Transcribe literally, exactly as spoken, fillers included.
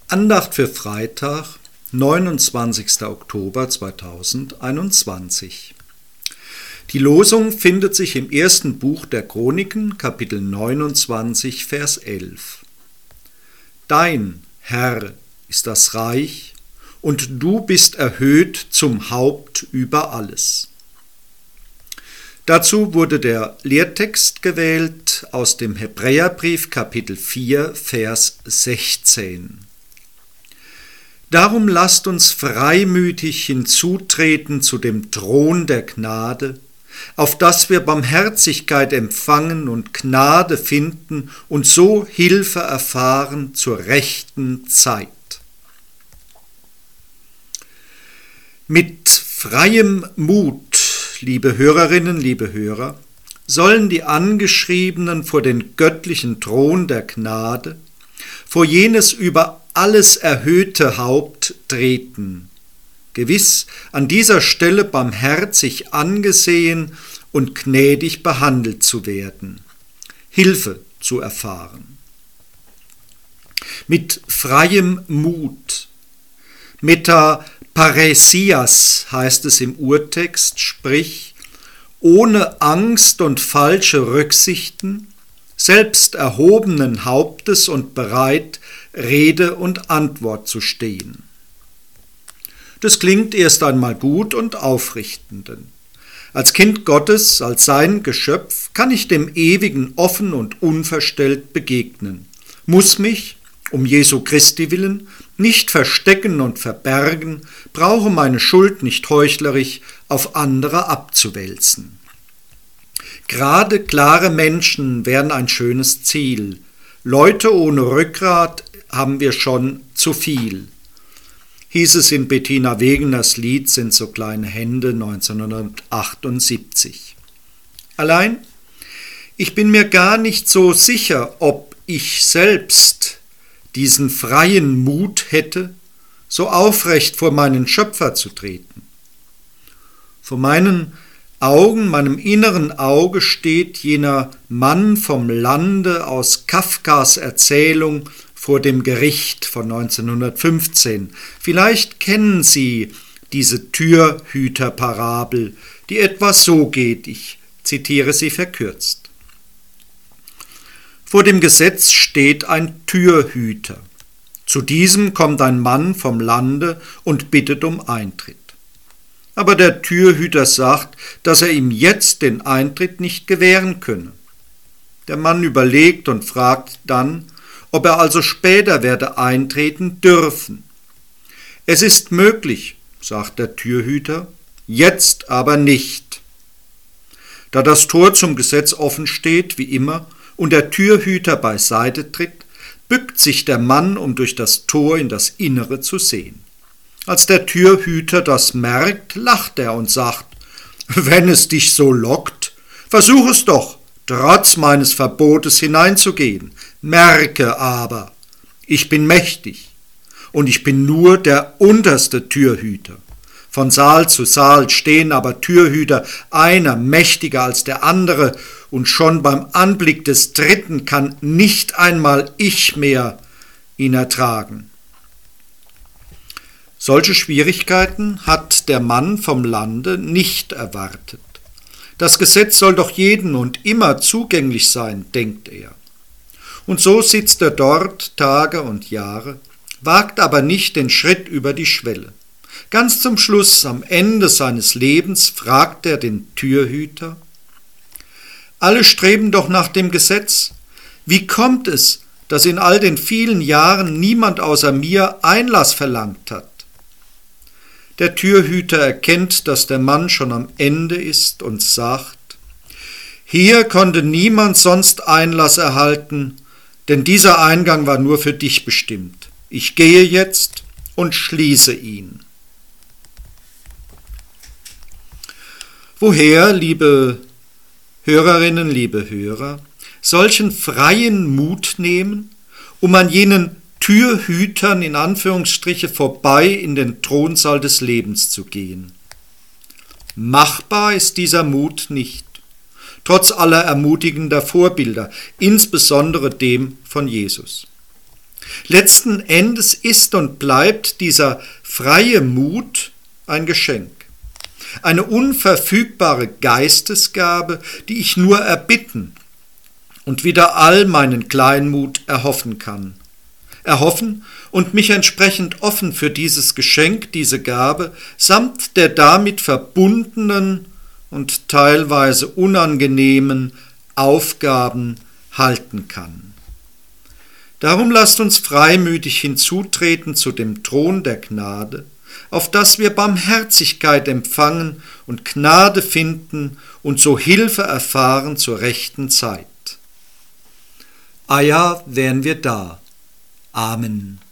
Andacht für Freitag, neunundzwanzigster Oktober zweitausendeinundzwanzig. Die Losung findet sich im ersten Buch der Chroniken, Kapitel neunundzwanzig, Vers elf. Dein, Herr, ist das Reich, und du bist erhöht zum Haupt über alles. Dazu wurde der Lehrtext gewählt aus dem Hebräerbrief, Kapitel vier, Vers sechzehn. Darum lasst uns freimütig hinzutreten zu dem Thron der Gnade, auf dass wir Barmherzigkeit empfangen und Gnade finden und so Hilfe erfahren zur rechten Zeit. Mit freiem Mut, liebe Hörerinnen, liebe Hörer, sollen die Angeschriebenen vor den göttlichen Thron der Gnade, vor jenes über alles erhöhte Haupt treten, gewiss an dieser Stelle barmherzig angesehen und gnädig behandelt zu werden, Hilfe zu erfahren. Mit freiem Mut, metaparesias heißt es im Urtext, sprich ohne Angst und falsche Rücksichten, selbst erhobenen Hauptes und bereit, Rede und Antwort zu stehen. Das klingt erst einmal gut und aufrichtend. Als Kind Gottes, als sein Geschöpf, kann ich dem Ewigen offen und unverstellt begegnen, muss mich, um Jesu Christi willen, nicht verstecken und verbergen, brauche meine Schuld nicht heuchlerisch auf andere abzuwälzen. Gerade klare Menschen wären ein schönes Ziel. Leute ohne Rückgrat haben wir schon zu viel, hieß es in Bettina Wegeners Lied Sind so kleine Hände neunzehnhundertachtundsiebzig. Allein, ich bin mir gar nicht so sicher, ob ich selbst diesen freien Mut hätte, so aufrecht vor meinen Schöpfer zu treten. Vor meinen Augen, meinem inneren Auge steht jener Mann vom Lande aus Kafkas Erzählung vor dem Gericht von neunzehnhundertfünfzehn. Vielleicht kennen Sie diese Türhüterparabel, die etwas so geht, ich zitiere sie verkürzt. Vor dem Gesetz steht ein Türhüter. Zu diesem kommt ein Mann vom Lande und bittet um Eintritt. Aber der Türhüter sagt, dass er ihm jetzt den Eintritt nicht gewähren könne. Der Mann überlegt und fragt dann, ob er also später werde eintreten dürfen. Es ist möglich, sagt der Türhüter, jetzt aber nicht. Da das Tor zum Gesetz offen steht, wie immer, und der Türhüter beiseite tritt, bückt sich der Mann, um durch das Tor in das Innere zu sehen. Als der Türhüter das merkt, lacht er und sagt, wenn es dich so lockt, versuch es doch, trotz meines Verbotes hineinzugehen. Merke aber, ich bin mächtig und ich bin nur der unterste Türhüter. Von Saal zu Saal stehen aber Türhüter, einer mächtiger als der andere, und schon beim Anblick des Dritten kann nicht einmal ich mehr ihn ertragen. Solche Schwierigkeiten hat der Mann vom Lande nicht erwartet. Das Gesetz soll doch jeden und immer zugänglich sein, denkt er. Und so sitzt er dort Tage und Jahre, wagt aber nicht den Schritt über die Schwelle. Ganz zum Schluss, am Ende seines Lebens, fragt er den Türhüter: Alle streben doch nach dem Gesetz. Wie kommt es, dass in all den vielen Jahren niemand außer mir Einlass verlangt hat? Der Türhüter erkennt, dass der Mann schon am Ende ist und sagt: Hier konnte niemand sonst Einlass erhalten, denn dieser Eingang war nur für dich bestimmt. Ich gehe jetzt und schließe ihn. Woher, liebe Hörerinnen, liebe Hörer, solchen freien Mut nehmen, um an jenen Türhütern in Anführungsstriche vorbei in den Thronsaal des Lebens zu gehen? Machbar ist dieser Mut nicht, trotz aller ermutigender Vorbilder, insbesondere dem von Jesus. Letzten Endes ist und bleibt dieser freie Mut ein Geschenk. Eine unverfügbare Geistesgabe, die ich nur erbitten und wieder all meinen Kleinmut erhoffen kann. Erhoffen und mich entsprechend offen für dieses Geschenk, diese Gabe, samt der damit verbundenen und teilweise unangenehmen Aufgaben halten kann. Darum lasst uns freimütig hinzutreten zu dem Thron der Gnade, auf dass wir Barmherzigkeit empfangen und Gnade finden und so Hilfe erfahren zur rechten Zeit. Ah ja, wären wir da. Amen.